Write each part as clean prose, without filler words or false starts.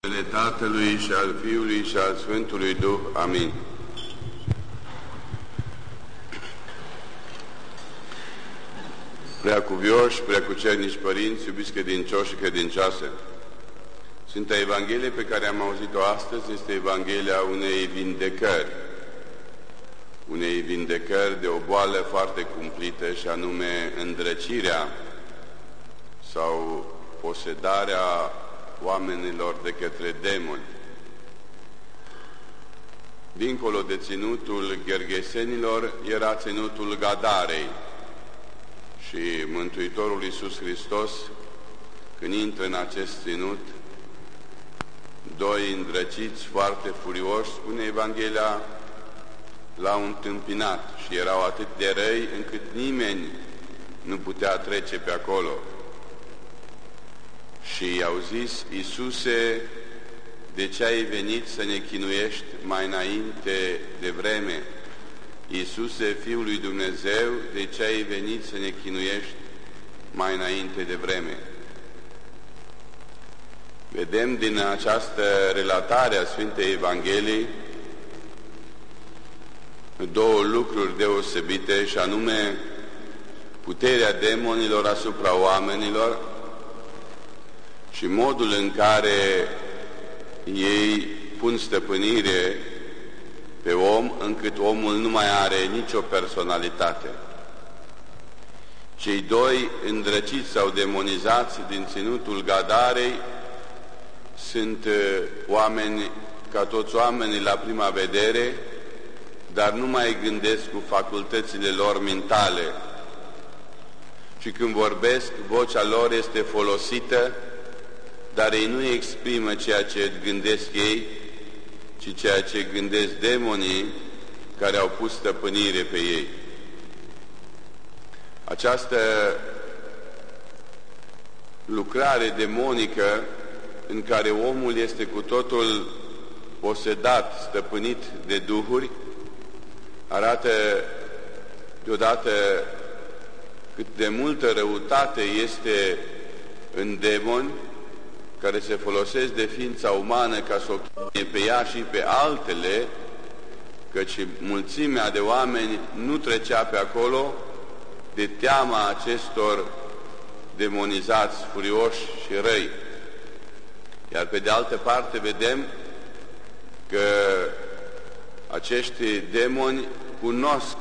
numele Tatălui și al Fiului și al Sfântului Duh. Amin. Preacuvioși, preacucernici părinți, iubiți credincioși și credincioase, Sfânta Evanghelie pe care am auzit-o astăzi este Evanghelia unei vindecări de o boală foarte cumplită, și anume îndrăcirea sau posedarea oamenilor de către demoni. Dincolo de ținutul Ghergesenilor era ținutul Gadarei, și Mântuitorul Iisus Hristos, când intră în acest ținut, doi îndrăciți foarte furioși, spune Evanghelia, l-au întâmpinat și erau atât de răi încât nimeni nu putea trece pe acolo. Și i-au zis: Iisuse, de ce ai venit să ne chinuiești mai înainte de vreme? Iisuse, Fiul lui Dumnezeu, de ce ai venit să ne chinuiești mai înainte de vreme? Vedem din această relatare a Sfintei Evangheliei două lucruri deosebite, și anume puterea demonilor asupra oamenilor și modul în care ei pun stăpânire pe om, încât omul nu mai are nicio personalitate. Cei doi îndrăciți sau demonizați din ținutul Gadarei sunt oameni ca toți oamenii la prima vedere, dar nu mai gândesc cu facultățile lor mentale. Și când vorbesc, vocea lor este folosită, dar ei nu exprimă ceea ce gândesc ei, ci ceea ce gândesc demonii care au pus stăpânire pe ei. Această lucrare demonică în care omul este cu totul posedat, stăpânit de duhuri, arată deodată cât de multă răutate este în demoni, care se folosesc de ființa umană ca să o chinuie pe ea și pe altele, căci mulțimea de oameni nu trecea pe acolo de teama acestor demonizați, furioși și răi. Iar pe de altă parte vedem că acești demoni cunosc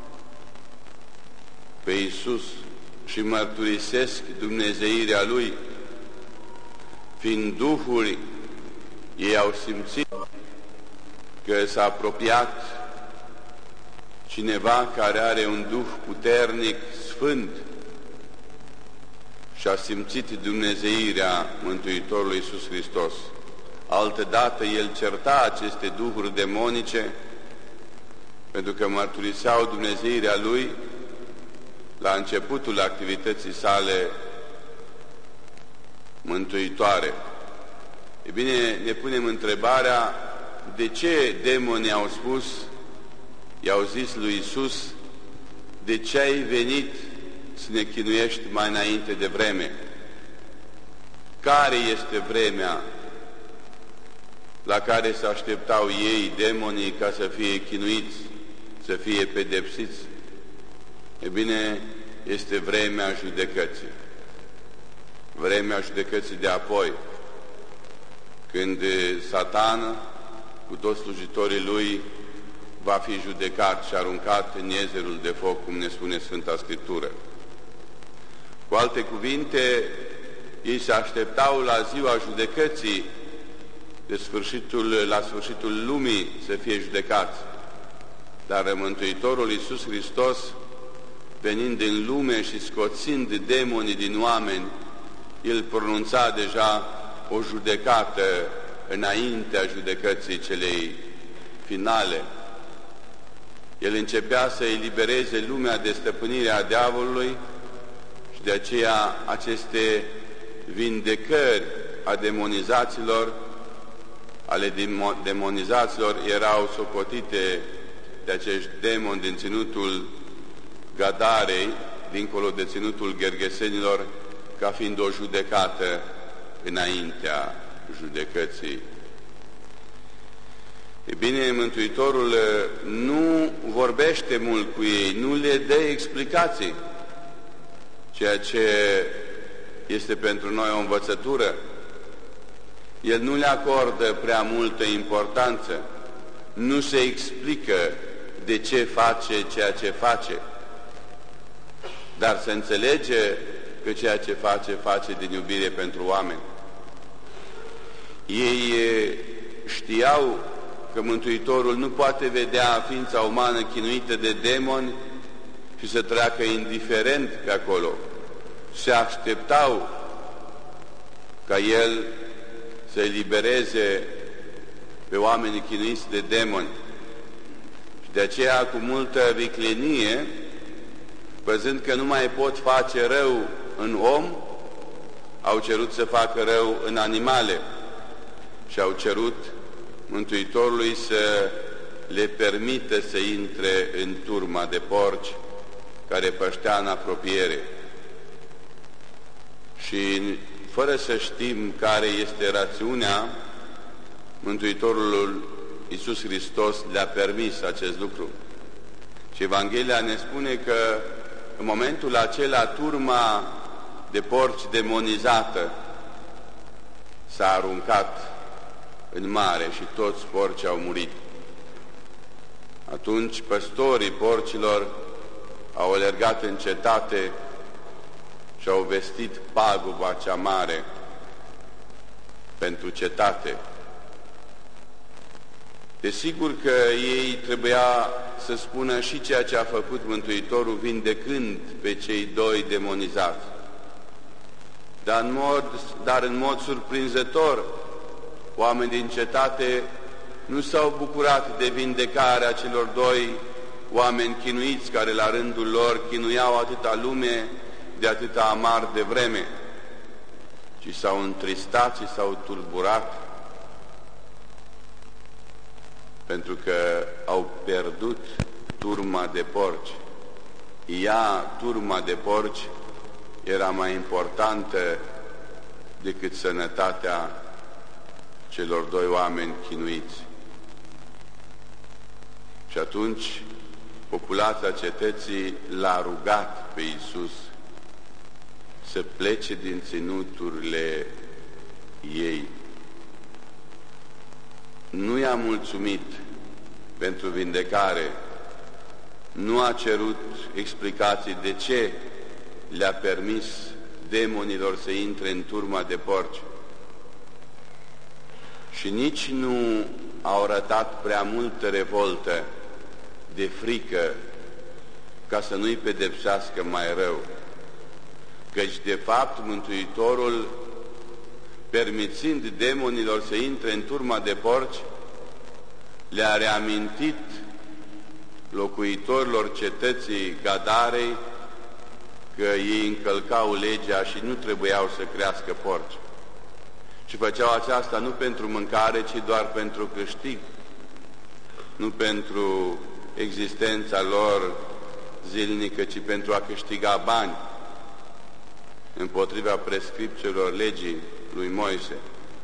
pe Iisus și mărturisesc dumnezeirea Lui. Fiind duhuri, ei au simțit că s-a apropiat cineva care are un duh puternic, sfânt, și a simțit dumnezeirea Mântuitorului Iisus Hristos. Altădată el certa aceste duhuri demonice, pentru că mărturiseau dumnezeirea Lui la începutul activității sale mântuitoare. E bine, ne punem întrebarea: de ce demonii au spus, i-au zis lui Iisus: de ce ai venit să ne chinuiești mai înainte de vreme? Care este vremea la care se așteptau ei, demonii, ca să fie chinuiți, să fie pedepsiți? E bine, este vremea judecății. Vremea judecății de apoi, când Satan, cu toți slujitorii lui, va fi judecat și aruncat în iezerul de foc, cum ne spune Sfânta Scriptură. Cu alte cuvinte, ei se așteptau la ziua judecății, la sfârșitul lumii, să fie judecați. Dar Mântuitorul Iisus Hristos, venind în lume și scoțind demonii din oameni, El pronunța deja o judecată înaintea judecății celei finale. El începea să elibereze lumea de stăpânirea diavolului și de aceea aceste vindecări a demonizaților, ale demonizaților, erau socotite de acești demoni din ținutul Gadarei, dincolo de ținutul Ghergesenilor, ca fiind o judecată înaintea judecății. E bine, Mântuitorul nu vorbește mult cu ei, nu le dă explicații, ceea ce este pentru noi o învățătură. El nu le acordă prea multă importanță, nu se explică de ce face ceea ce face, dar se înțelege că ceea ce face din iubire pentru oameni. Ei știau că Mântuitorul nu poate vedea ființa umană chinuită de demoni și să treacă indiferent pe acolo. Se așteptau ca El să elibereze pe oamenii chinuiți de demoni. Și de aceea, cu multă viclenie, văzând că nu mai pot face rău în om, au cerut să facă rău în animale și au cerut Mântuitorului să le permită să intre în turma de porci care păștea în apropiere. Și fără să știm care este rațiunea, Mântuitorul Iisus Hristos le-a permis acest lucru. Și Evanghelia ne spune că în momentul acela turma de porci demonizată s-a aruncat în mare și toți porcii au murit. Atunci păstorii porcilor au alergat în cetate și au vestit paguba cea mare pentru cetate. Desigur că ei trebuia să spună și ceea ce a făcut Mântuitorul vindecând pe cei doi demonizați. Dar în mod surprinzător, oamenii din cetate nu s-au bucurat de vindecarea celor doi oameni chinuiți care la rândul lor chinuiau atâta lume de atâta amar de vreme, ci s-au întristat și s-au tulburat pentru că au pierdut turma de porci. Turma de porci, era mai importantă decât sănătatea celor doi oameni chinuiți. Și atunci populația cetății l-a rugat pe Iisus să plece din ținuturile ei. Nu i-a mulțumit pentru vindecare, nu a cerut explicații de ce le-a permis demonilor să intre în turma de porci și nici nu au arătat prea multă revoltă de frică ca să nu-i pedepsească mai rău. Căci, de fapt, Mântuitorul, permițând demonilor să intre în turma de porci, le-a reamintit locuitorilor cetății Gadarei că ei încălcau legea și nu trebuiau să crească porci. Și făceau aceasta nu pentru mâncare, ci doar pentru câștig, nu pentru existența lor zilnică, ci pentru a câștiga bani împotriva prescripțiilor legii lui Moise.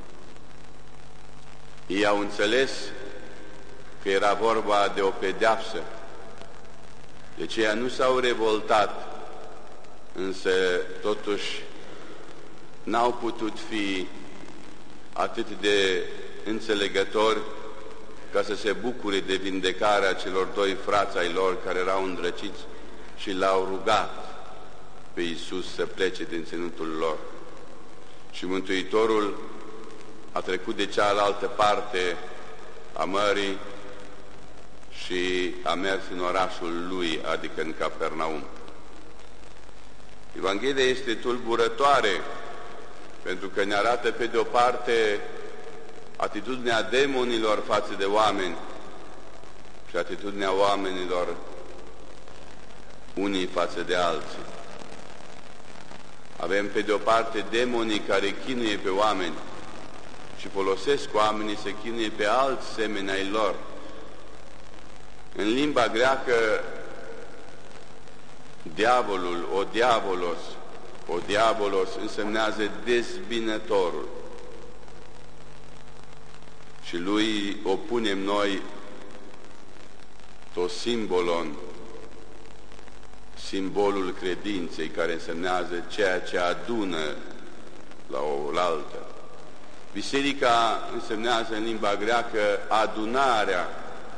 Ei au înțeles că era vorba de o pedeapsă, de aceea nu s-au revoltat, însă totuși n-au putut fi atât de înțelegători ca să se bucure de vindecarea celor doi frați ai lor care erau îndrăciți și l-au rugat pe Iisus să plece din ținutul lor. Și Mântuitorul a trecut de cealaltă parte a mării și a mers în orașul lui, adică în Capernaum. Evanghelia este tulburătoare pentru că ne arată pe de o parte atitudinea demonilor față de oameni și atitudinea oamenilor unii față de alții. Avem pe de o parte demonii care chinuie pe oameni și folosesc oamenii să chinuie pe alți semeni ai lor. În limba greacă, diavolul, o diabolos însemnează dezbinătorul. și lui opunem noi to simbolul credinței, care însemnează ceea ce adună la oaltă. Biserica însemnează în limba greacă adunarea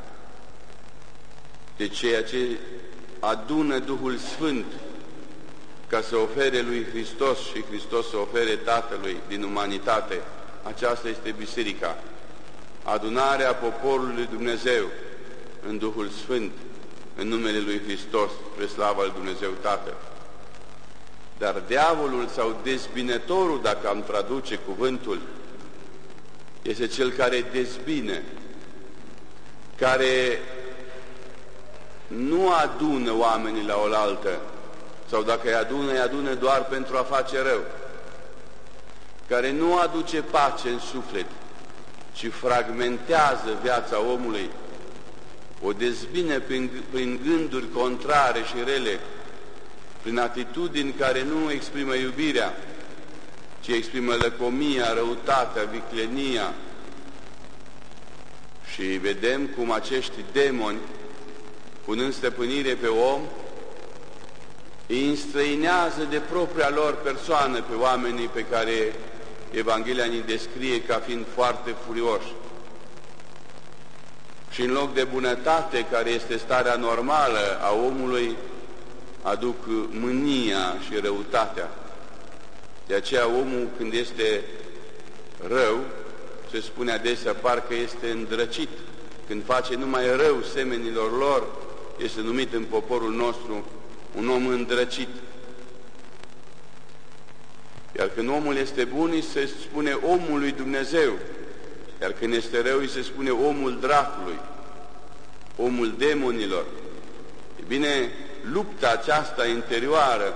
de ceea ce adună Duhul Sfânt ca să ofere lui Hristos și Hristos să ofere Tatălui din umanitate. Aceasta este biserica, adunarea poporului lui Dumnezeu în Duhul Sfânt, în numele lui Hristos, spre slava lui Dumnezeu Tatăl. Dar diavolul sau dezbinătorul, dacă am traduce cuvântul, este cel care dezbine, care nu adună oamenii la oaltă, sau dacă îi adună doar pentru a face rău, care nu aduce pace în suflet, ci fragmentează viața omului, o dezbine prin gânduri contrare și rele, prin atitudini care nu exprimă iubirea, ci exprimă lăcomia, răutatea, viclenia. Și vedem cum acești demoni, punând stăpânire pe om, îi înstrăinează de propria lor persoană pe oamenii pe care Evanghelia ne descrie ca fiind foarte furioși. Și în loc de bunătate, care este starea normală a omului, aduc mânia și răutatea. De aceea omul, când este rău, se spune adesea, parcă este îndrăcit. Când face numai rău semenilor lor, este numit în poporul nostru un om îndrăcit. Iar când omul este bun, îi se spune omul lui Dumnezeu. Iar când este rău, îi se spune omul dracului, omul demonilor. E bine, lupta aceasta interioară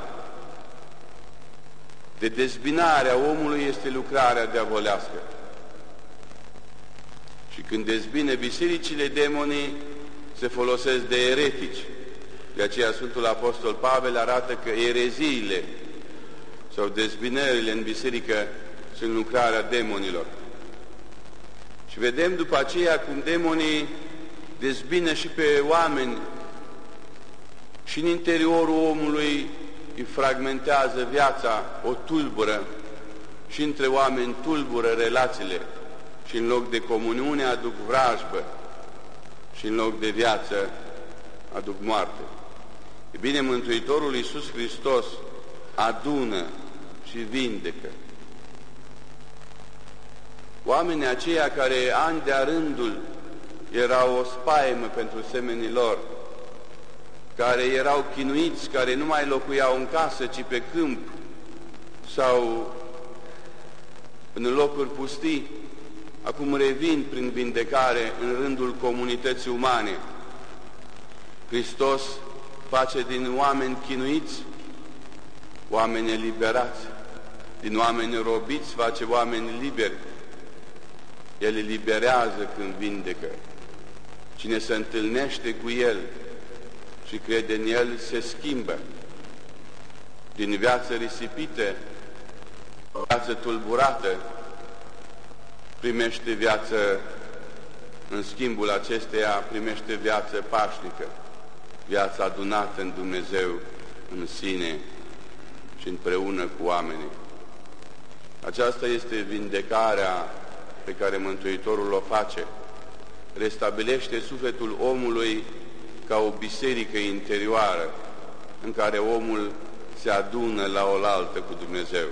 de dezbinare a omului este lucrarea diavolească. Și când dezbine bisericile, demonii se folosesc de eretici. De aceea Sfântul Apostol Pavel arată că ereziile sau dezbinările în biserică sunt lucrarea demonilor. Și vedem după aceea cum demonii dezbină și pe oameni și în interiorul omului îi fragmentează viața, o tulbură, și între oameni tulbură relațiile și în loc de comuniune aduc vrajbă și în loc de viață aduc moarte. E bine, Mântuitorul Iisus Hristos adună și vindecă. Oamenii aceia care ani de-a rândul erau o spaimă pentru semenii lor, care erau chinuiți, care nu mai locuiau în casă, ci pe câmp sau în locuri pustii, acum revin prin vindecare în rândul comunității umane. Hristos face din oameni chinuiți oameni eliberați, din oameni robiți face oameni liberi. El eliberează când vindecă. Cine se întâlnește cu El și crede în El se schimbă. Din viață risipită, viață tulburată, primește viață, în schimbul acesteia primește viață pașnică, viața adunată în Dumnezeu, în sine și împreună cu oamenii. Aceasta este vindecarea pe care Mântuitorul o face. Restabilește sufletul omului ca o biserică interioară în care omul se adună la oaltă cu Dumnezeu.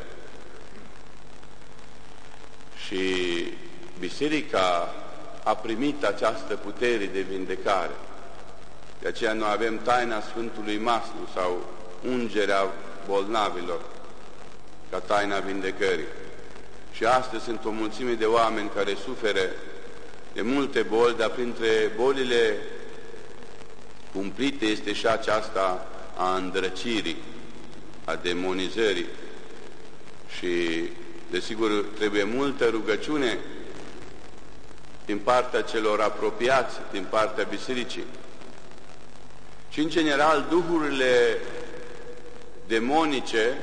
Și biserica a primit această putere de vindecare. De aceea noi avem taina Sfântului Maslu sau ungerea bolnavilor ca taina vindecării. Și astăzi sunt o mulțime de oameni care suferă de multe boli, dar printre bolile cumplite este și aceasta a îndrăcirii, a demonizării. Și, desigur, trebuie multă rugăciune din partea celor apropiați, din partea bisericii. Și, în general, duhurile demonice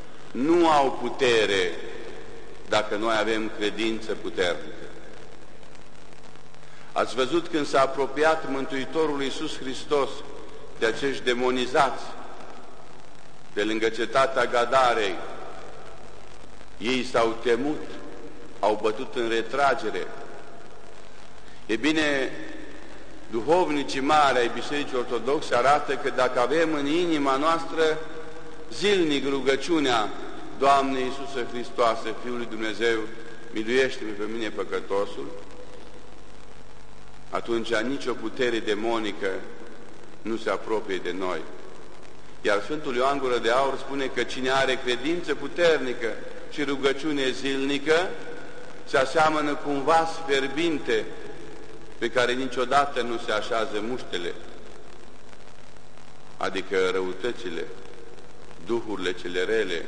nu au putere dacă noi avem credință puternică. Ați văzut când s-a apropiat Mântuitorul Iisus Hristos de acești demonizați de lângă cetatea Gadarei, ei s-au temut, au bătut în retragere. E bine, duhovnicii mari ai Bisericii Ortodoxe arată că dacă avem în inima noastră zilnic rugăciunea: Doamne Iisuse Hristoase, Fiul lui Dumnezeu, miluiește-mă pe mine păcătosul, atunci nicio putere demonică nu se apropie de noi. Iar Sfântul Ioan Gură de Aur spune că cine are credință puternică și rugăciune zilnică se aseamănă cu un vas fierbinte pe care niciodată nu se așează muștele, adică răutățile, duhurile cele rele.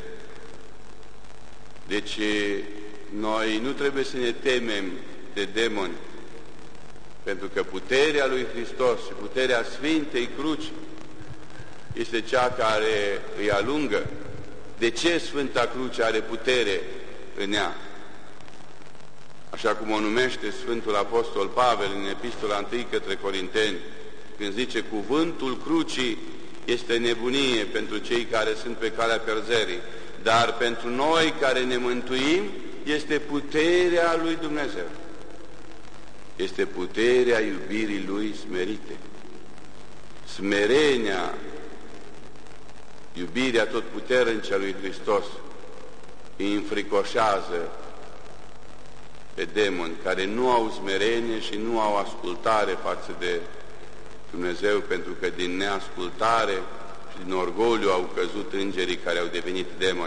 Deci noi nu trebuie să ne temem de demoni, pentru că puterea lui Hristos și puterea Sfintei Cruci este cea care îi alungă. De ce Sfânta Cruce are putere în ea? Așa cum o numește Sfântul Apostol Pavel în Epistola 1 către Corinteni, când zice: cuvântul crucii este nebunie pentru cei care sunt pe calea pierzării, dar pentru noi care ne mântuim este puterea lui Dumnezeu. Este puterea iubirii lui smerite. Smerenia, iubirea totputernice a lui Hristos îi înfricoșează pe demoni care nu au smerenie și nu au ascultare față de Dumnezeu, pentru că din neascultare și din orgoliu au căzut îngerii care au devenit demoni.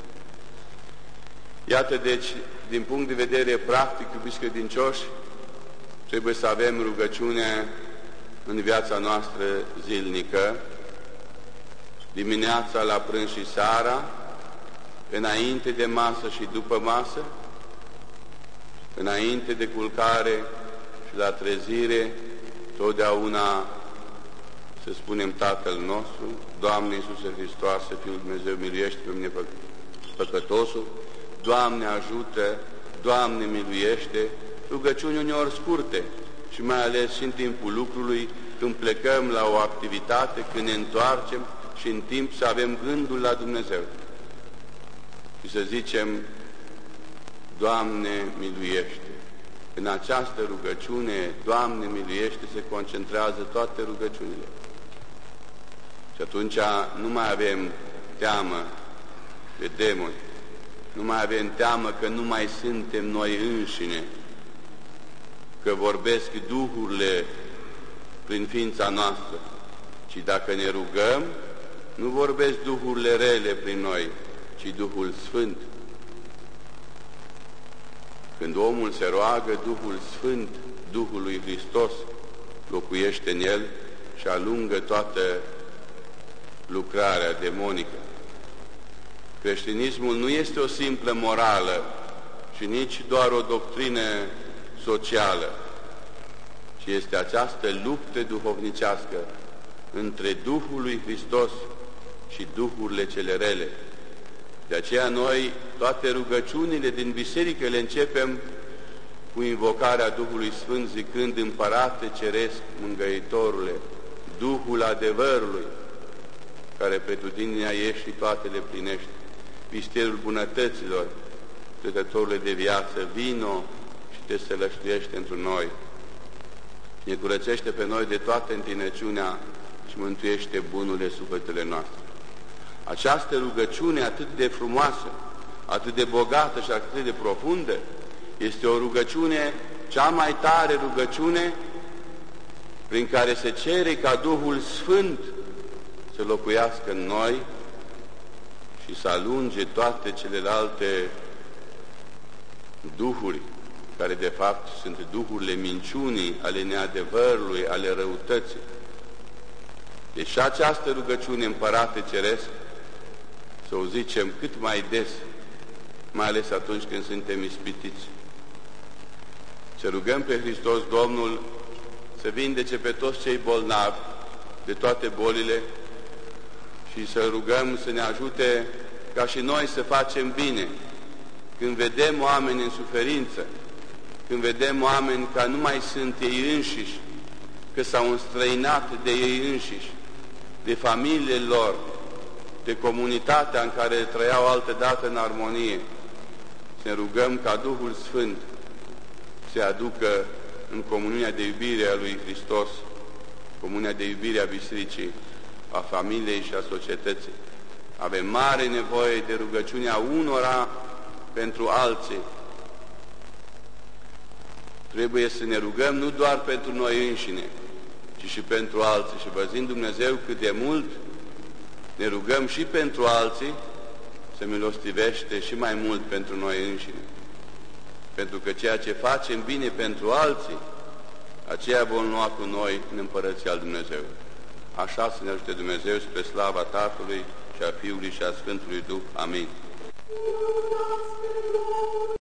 Iată, deci, din punct de vedere practic, iubiți credincioși, trebuie să avem rugăciune în viața noastră zilnică, dimineața, la prânz și seara, înainte de masă și după masă, înainte de culcare și la trezire, totdeauna să spunem Tatăl nostru: Doamne Iisuse Hristoase, Fiul Dumnezeu, miluiește pe mine păcătosul, Doamne ajută, Doamne miluiește, rugăciuni uneori scurte și mai ales și în timpul lucrului, când plecăm la o activitate, când ne întoarcem și în timp să avem gândul la Dumnezeu și să zicem: Doamne miluiește. În această rugăciune, Doamne miluiește, se concentrează toate rugăciunile. Și atunci nu mai avem teamă de demoni, nu mai avem teamă că nu mai suntem noi înșine, că vorbesc duhurile prin ființa noastră, ci dacă ne rugăm, nu vorbesc duhurile rele prin noi, ci Duhul Sfânt. Când omul se roagă, Duhul Sfânt, Duhul lui Hristos, locuiește în el și alungă toată lucrarea demonică. Creștinismul nu este o simplă morală și nici doar o doctrină socială, ci este această luptă duhovnicească între Duhul lui Hristos și duhurile cele rele. De aceea noi toate rugăciunile din biserică le începem cu invocarea Duhului Sfânt, zicând: Împărate Ceresc, Mângâietorule, Duhul adevărului, care pretutindeni ești și toate le plinești, misterul bunătăților, Dătătorule de viață, vino și te sălășluiește întru noi. Ne curățește pe noi de toată întinăciunea și mântuiește bunurile sufletele noastre. Această rugăciune atât de frumoasă, atât de bogată și atât de profundă, este o rugăciune, cea mai tare rugăciune, prin care se cere ca Duhul Sfânt să locuiască în noi și să alunge toate celelalte duhuri, care de fapt sunt duhurile minciunii, ale neadevărului, ale răutății. Deci și această rugăciune, Împărate Ceresc, să o zicem cât mai des, mai ales atunci când suntem ispitiți. Să rugăm pe Hristos Domnul să vindece pe toți cei bolnavi de toate bolile și să rugăm să ne ajute ca și noi să facem bine. Când vedem oameni în suferință, când vedem oameni care nu mai sunt ei înșiși, că s-au înstrăinat de ei înșiși, de familiile lor, de comunitatea în care trăiau altădată în armonie, să ne rugăm ca Duhul Sfânt să aducă în comuniunea de iubire a lui Hristos, comuniunea de iubire a Bisericii, a familiei și a societății. Avem mare nevoie de rugăciunea unora pentru alții. Trebuie să ne rugăm nu doar pentru noi înșine, ci și pentru alții. Și văzând Dumnezeu cât de mult ne rugăm și pentru alții, se milostivește și mai mult pentru noi înșine. Pentru că ceea ce facem bine pentru alții, aceea vom lua cu noi în Împărăția lui Dumnezeu. Așa să ne ajute Dumnezeu spre slava Tatălui și a Fiului și a Sfântului Duh. Amin.